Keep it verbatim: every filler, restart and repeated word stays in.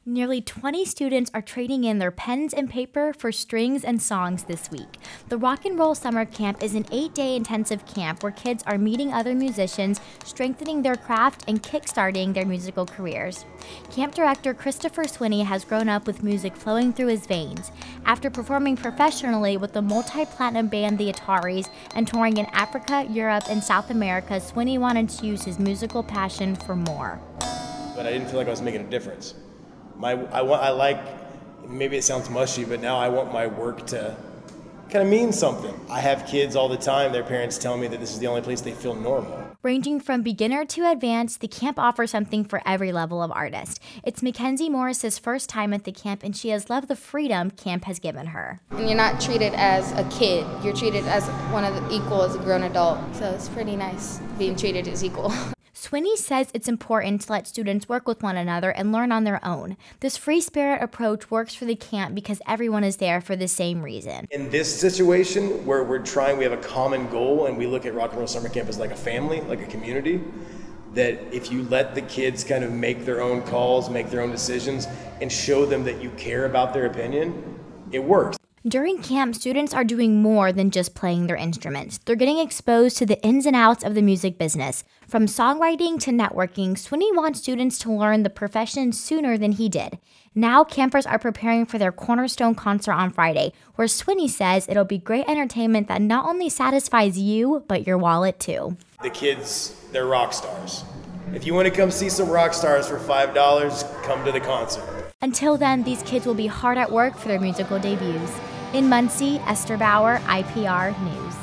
Nearly twenty students are trading in their pens and paper for strings and songs this week. The Rock and Roll Summer Camp is an eight-day intensive camp where kids are meeting other musicians, strengthening their craft, and kickstarting their musical careers. Camp director Christopher Swinney has grown up with music flowing through his veins. After performing professionally with the multi-platinum band The Ataris and touring in Africa, Europe, and South America, Swinney wanted to use his musical passion for more. But I didn't feel like I was making a difference. My, I, want, I like, maybe it sounds mushy, but now I want my work to kind of mean something. I have kids all the time, their parents tell me that this is the only place they feel normal. Ranging from beginner to advanced, the camp offers something for every level of artist. It's Mackenzie Morris's first time at the camp, and she has loved the freedom camp has given her. And you're not treated as a kid, you're treated as one of the equal as a grown adult, so it's pretty nice being treated as equal. Swinney says it's important to let students work with one another and learn on their own. This free spirit approach works for the camp because everyone is there for the same reason. In this situation where we're trying, we have a common goal and we look at Rock and Roll Summer Camp as like a family, like a community, that if you let the kids kind of make their own calls, make their own decisions, and show them that you care about their opinion, it works. During camp, students are doing more than just playing their instruments. They're getting exposed to the ins and outs of the music business. From songwriting to networking, Swinney wants students to learn the profession sooner than he did. Now, campers are preparing for their Cornerstone concert on Friday, where Swinney says it'll be great entertainment that not only satisfies you, but your wallet too. The kids, they're rock stars. If you want to come see some rock stars for five dollars, come to the concert. Until then, these kids will be hard at work for their musical debuts. In Muncie, Esther Bauer, I P R News.